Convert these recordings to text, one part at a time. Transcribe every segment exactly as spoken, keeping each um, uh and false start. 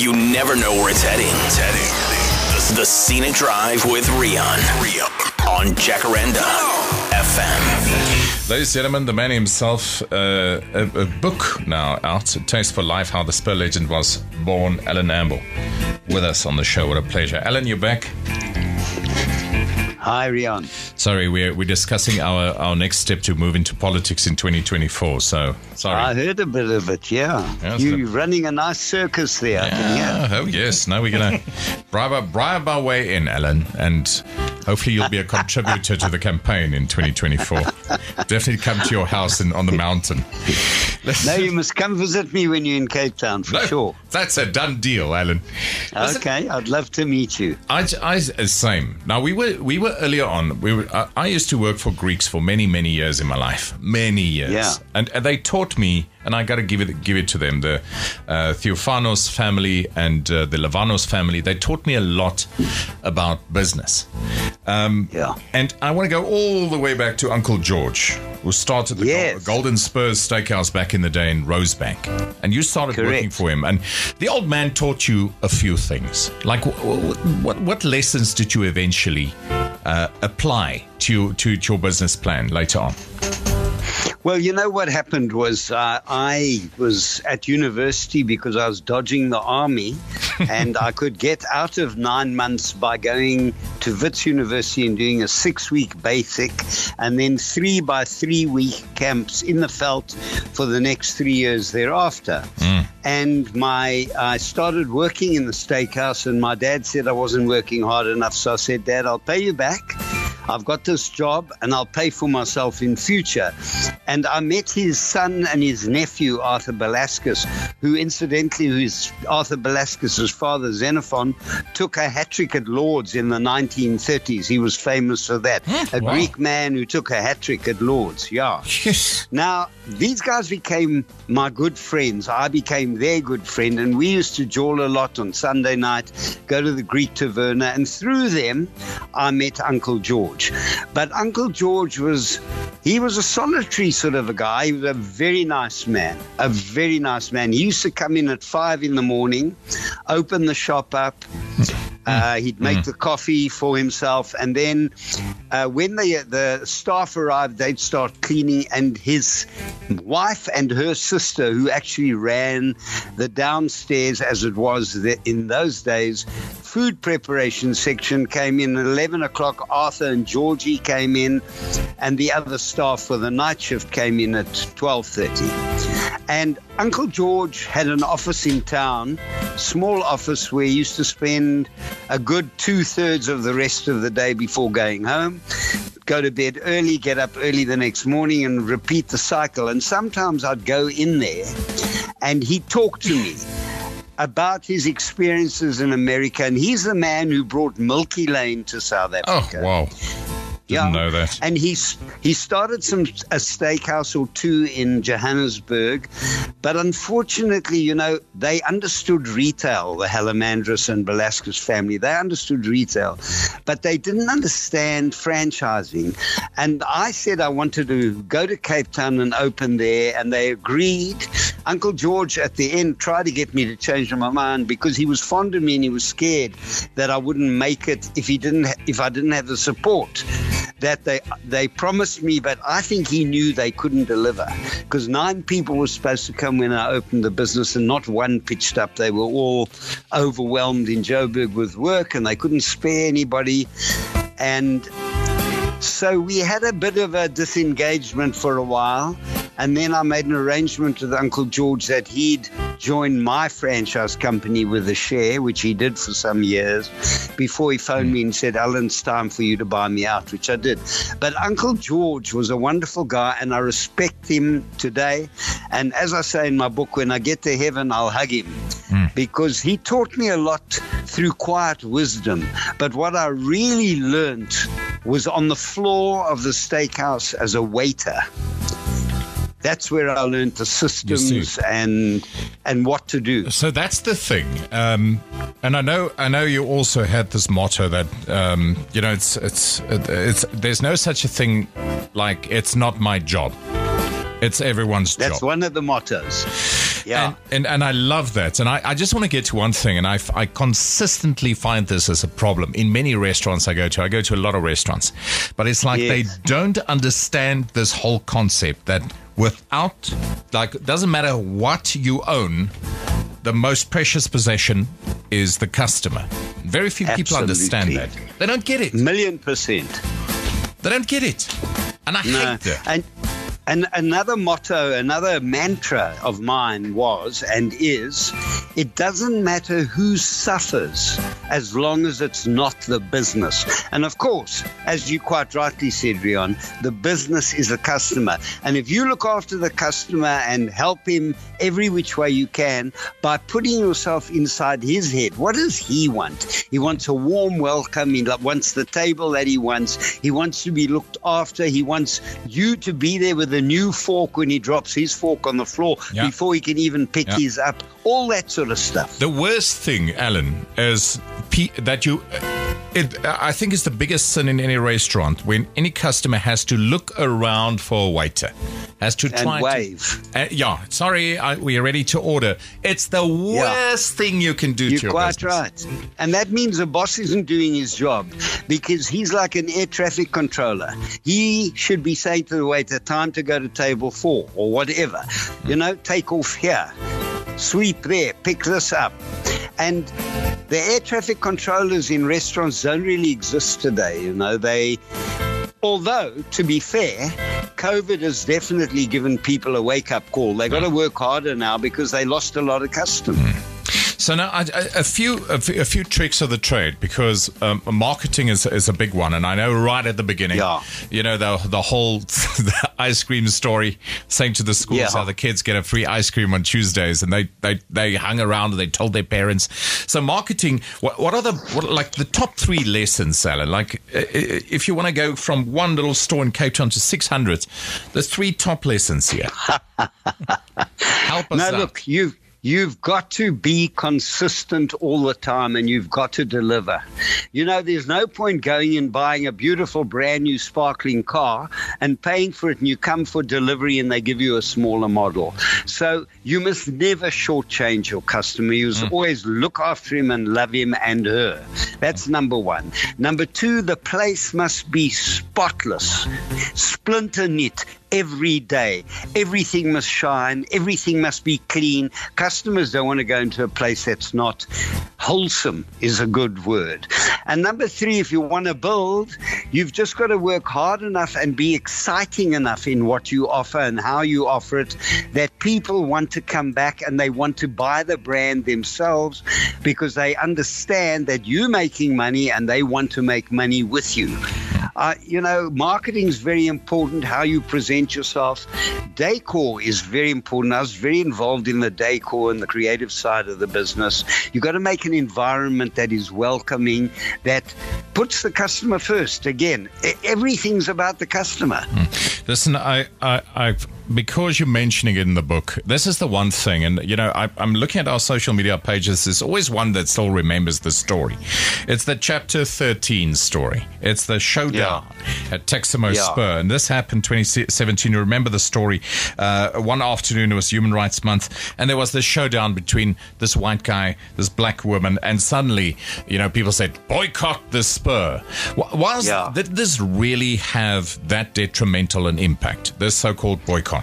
You never know where it's heading. It's heading. The, the Scenic Drive with Rian. Rian. On Jacaranda F M. Ladies and gentlemen, the man himself, uh, a, a book now out, Taste for Life, How the Spur Legend Was Born, Alan Amble, with us on the show. What a pleasure. Alan, you're back. Hi, Rian. Sorry, we're we're discussing our, our next step to move into politics in twenty twenty-four. So, sorry. I heard a bit of it, yeah. yeah You're running a nice circus there, yeah, I can hear. Oh, yes. Now we're going to bribe, bribe our way in, Alan, and hopefully you'll be a contributor to the campaign in twenty twenty-four. Definitely come to your house in, on the mountain. No, you must come visit me when you're in Cape Town, for no, sure. That's a done deal, Alan. Okay, I'd love to meet you. I, I, same. Now, we were we were earlier on, we were, I, I used to work for Greeks for many, many years in my life. Many years. Yeah. And, and they taught me, and I got to give it give it to them, the uh, Theophanos family and uh, the Lavanos family, they taught me a lot about business. Um, yeah. And I want to go all the way back to Uncle George, who started the yes. Golden Spurs Steakhouse back in the day in Rosebank. And you started Correct. working for him. And the old man taught you a few things. Like, what, what, what lessons did you eventually uh, apply to, to, to your business plan later on? Well, you know what happened was uh, I was at university because I was dodging the army, and I could get out of nine months by going to Wits University and doing a six-week basic and then three by three-week camps in the veld for the next three years thereafter. Mm. And my I started working in the steakhouse, and my dad said I wasn't working hard enough, so I said, Dad, I'll pay you back. I've got this job and I'll pay for myself in future. And I met his son and his nephew, Arthur Velasquez, who incidentally, who's Arthur Velasquez's father, Xenophon, took a hat trick at Lord's in the nineteen thirties. He was famous for that. Huh? A Wow. Greek man who took a hat trick at Lord's, yeah. Yes. Now, these guys became my good friends. I became their good friend, and we used to jawl a lot on Sunday night, go to the Greek Taverna, and through them, I met Uncle George. But Uncle George was, he was a solitary sort of a guy. He was a very nice man, a very nice man. He used to come in at five in the morning, open the shop up. Uh, he'd make mm. the coffee for himself, and then uh, when the the staff arrived, they'd start cleaning, and his wife and her sister, who actually ran the downstairs, as it was the, in those days, food preparation section, came in at eleven o'clock. Arthur and Georgie came in, and the other staff for the night shift came in at twelve thirty. And Uncle George had an office in town, small office where he used to spend a good two-thirds of the rest of the day before going home, go to bed early, get up early the next morning, and repeat the cycle. And sometimes I'd go in there, and he'd talk to me about his experiences in America. And he's the man who brought Milky Lane to South Africa. Oh, wow. Didn't Yeah, know that. And he's he started some a steakhouse or two in Johannesburg, but unfortunately, you know, they understood retail. The Halamandris and Velasquez family, they understood retail, but they didn't understand franchising. And I said I wanted to go to Cape Town and open there, and they agreed. Uncle George at the end tried to get me to change my mind because he was fond of me and he was scared that I wouldn't make it if he didn't if I didn't have the support that they they promised me, but I think he knew they couldn't deliver because nine people were supposed to come when I opened the business and not one pitched up. They were all overwhelmed in Joburg with work and they couldn't spare anybody. And so we had a bit of a disengagement for a while. And then I made an arrangement with Uncle George that he'd join my franchise company with a share, which he did for some years, before he phoned me and said, Alan, it's time for you to buy me out, which I did. But Uncle George was a wonderful guy, and I respect him today. And as I say in my book, when I get to heaven, I'll hug him. Mm. Because he taught me a lot through quiet wisdom. But what I really learned was on the floor of the steakhouse as a waiter. That's where I learned the systems and and what to do. So that's the thing. Um, and I know I know you also had this motto that um, you know it's it's it's there's no such a thing like it's not my job. It's everyone's That's job. That's one of the mottos. Yeah. And, and, and I love that. And I, I just want to get to one thing, and I, I consistently find this as a problem in many restaurants I go to. I go to a lot of restaurants, but it's like Yes. they don't understand this whole concept that without, like, it doesn't matter what you own, the most precious possession is the customer. Very few people understand Absolutely. that. They don't get it. Million percent. They don't get it. And I No. hate that. And and another motto, another mantra of mine was and is, it doesn't matter who suffers as long as it's not the business. And of course, as you quite rightly said, Rion, the business is the customer. And if you look after the customer and help him every which way you can by putting yourself inside his head, what does he want? He wants a warm welcome. He wants the table that he wants. He wants to be looked after. He wants you to be there with a new fork when he drops his fork on the floor Yeah. before he can even pick Yeah. his up. All that sort of stuff. The worst thing, Alan, is pe- that you. It, I think it's the biggest sin in any restaurant when any customer has to look around for a waiter, has to And try wave. To, uh, yeah, sorry, I, we are ready to order. It's the worst thing you can do You're to your quite business. right. And that means the boss isn't doing his job because he's like an air traffic controller. He should be saying to the waiter, time to go to table four or whatever. You know, take off here, sweep there, pick this up. And the air traffic controllers in restaurants don't really exist today. You know, they, although to be fair, COVID has definitely given people a wake-up call. They got to work harder now because they lost a lot of customers. So now, I, I, a few a, few- a few tricks of the trade, because um, marketing is is a big one, and I know right at the beginning, Yeah. you know, the the whole the ice cream story, saying to the schools Yeah. how the kids get a free ice cream on Tuesdays, and they they, they hung around and they told their parents. So marketing, what what are the what, like the top three lessons, Alan? Like uh, if you want to go from one little store in Cape Town to six hundred, the three top lessons here. Help us No, out. look, you've you've got to be consistent all the time, and you've got to deliver. You know, there's no point going and buying a beautiful brand new sparkling car and paying for it, and you come for delivery and they give you a smaller model. So you must never shortchange your customer. You must always look after him and love him and her. That's number one. Number two, the place must be spotless, splinter knit. Every day, everything must shine, everything must be clean. Customers don't want to go into a place that's not wholesome, is a good word. And number three, if you want to build, you've just got to work hard enough and be exciting enough in what you offer and how you offer it that people want to come back and they want to buy the brand themselves because they understand that you're making money and they want to make money with you. Uh, you know, marketing is very important, how you present yourself. Decor is very important. I was very involved in the decor and the creative side of the business. You've got to make an environment that is welcoming, that puts the customer first. Again, e- everything's about the customer. Listen, I, I, I've, because you're mentioning it in the book, this is the one thing, and you know, I, I'm looking at our social media pages. There's always one that still remembers the story. It's the chapter thirteen story. It's the showdown at Texamo Yeah. Spur, and this happened twenty seventeen. You remember the story? Uh, one afternoon, it was Human Rights Month, and there was this showdown between this white guy, this black woman, and suddenly, you know, people said, "Boycott the Spur." W- Was Yeah. did this really have that detrimental an impact? This so-called boycott.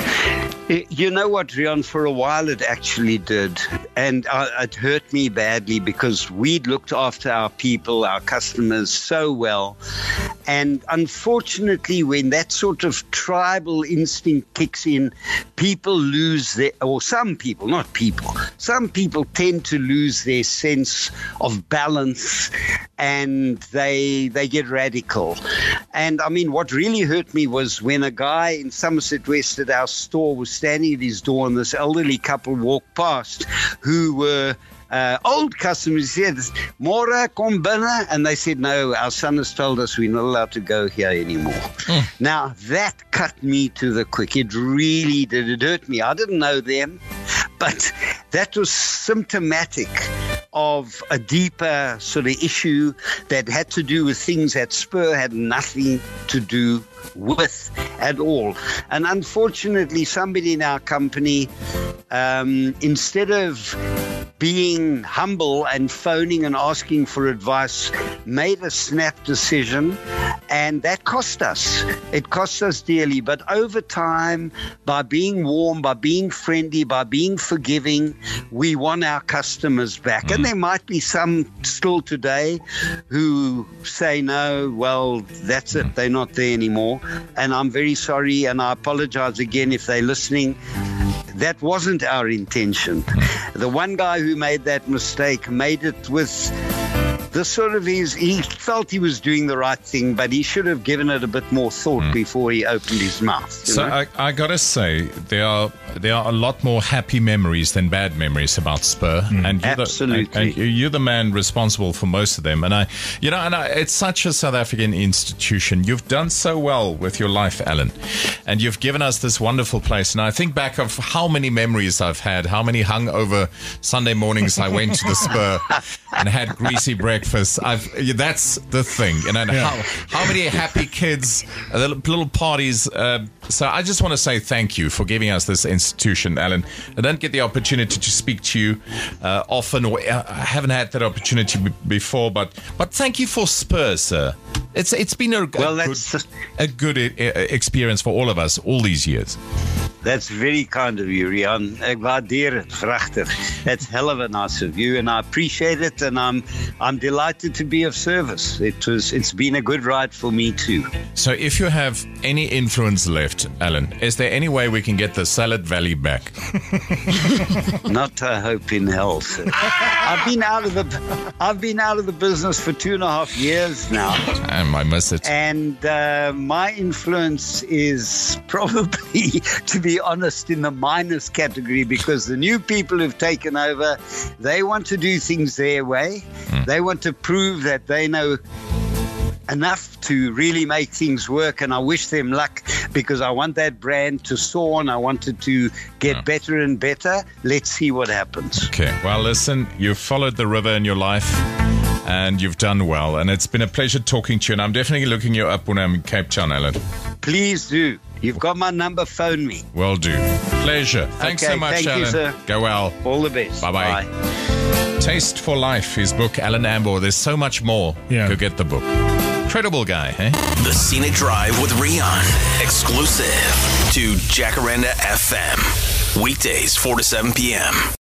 You know what, Rion, for a while it actually did. And uh, it hurt me badly because we'd looked after our people, our customers so well. And unfortunately, when that sort of tribal instinct kicks in, people lose their, or some people, not people, some people tend to lose their sense of balance and they they get radical. And I mean, what really hurt me was when a guy in Somerset West at our store was standing at his door and this elderly couple walked past who were uh, old customers. He said, "Mora, kom binne," and they said, "No, our son has told us we're not allowed to go here anymore." Mm. Now, that cut me to the quick. It really did. It hurt me. I didn't know them, but that was symptomatic of a deeper sort of issue that had to do with things that Spur had nothing to do with at all. And unfortunately, somebody in our company, um, instead of being humble and phoning and asking for advice, made a snap decision, and that cost us. It cost us dearly. But over time, by being warm, by being friendly, by being forgiving, we won our customers back. Mm. And there might be some still today who say, no, well, that's it. They're not there anymore. And I'm very sorry, and I apologize again if they're listening. That wasn't our intention. The one guy who made that mistake made it with the sort of his, he felt he was doing the right thing, but he should have given it a bit more thought mm. before he opened his mouth. So I, I got to say, there are there are a lot more happy memories than bad memories about Spur. Mm. And you're Absolutely. The, and, and you're the man responsible for most of them. And I, you know, and I, it's such a South African institution. You've done so well with your life, Alan, and you've given us this wonderful place. And I think back of how many memories I've had, how many hungover Sunday mornings I went to the Spur and had greasy breakfast. I've, that's the thing, you know, and yeah. how, how many happy kids, uh, little, little parties. Uh, so I just want to say thank you for giving us this institution, Alan. I don't get the opportunity to speak to you uh, often, or uh, I haven't had that opportunity b- before, but but thank you for Spurs, sir. It's it's been a, well, a that's, good, a good uh, experience for all of us all these years. That's very kind of you, Rian. Ek waardeer het, prachtig. That's hell of a nice of you, and I appreciate it, and I'm I'm delighted to be of service. It was it's been a good ride for me too. So if you have any influence left, Alan, is there any way we can get the Salad Valley back? Not a hope in hell, sir. I've been out of the I've been out of the business for two and a half years now. Um, I miss it. And uh, my influence is probably, to be honest, in the minus category, because the new people who've taken over, they want to do things their way. Mm. They want to prove that they know enough to really make things work, and I wish them luck, because I want that brand to soar and I want it to get yeah. better and better. Let's see what happens. Okay, well, listen, you've followed the river in your life and you've done well, and it's been a pleasure talking to you, and I'm definitely looking you up when I'm in Cape Town, Alan. Please do. You've got my number, phone me. Will do. Pleasure. Thanks okay, so much, thank Alan. You, sir. Go well. All the best. Bye-bye. Bye. Taste for Life, his book, Alan Amber. There's so much more. Yeah. Go get the book. Incredible guy, eh? The Scenic Drive with Rian. Exclusive to Jacaranda F M. Weekdays, four to seven p.m.